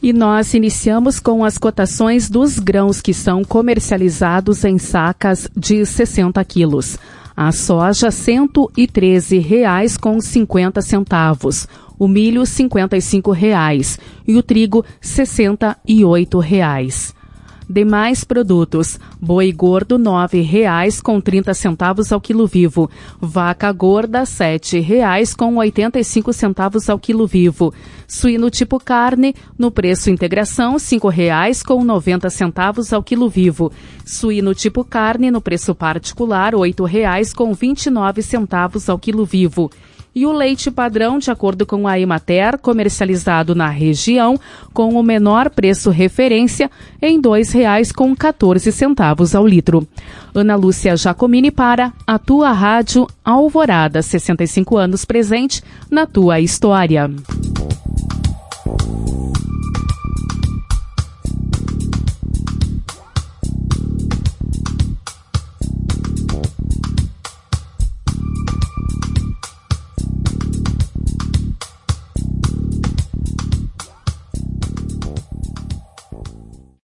E nós iniciamos com as cotações dos grãos que são comercializados em sacas de 60 quilos. A soja, R$ 113,50. O milho, R$ 55,00. E o trigo, R$ 68,00. Demais produtos: boi gordo R$ 9,30 ao quilo vivo, vaca gorda R$ 7,85 ao quilo vivo, suíno tipo carne no preço integração R$ 5,90 ao quilo vivo, suíno tipo carne no preço particular R$ 8,29 ao quilo vivo. E o leite padrão, de acordo com a Emater, comercializado na região, com o menor preço referência, em R$ 2,14 ao litro. Ana Lúcia Giacomini para a tua Rádio Alvorada, 65 anos presente na tua história.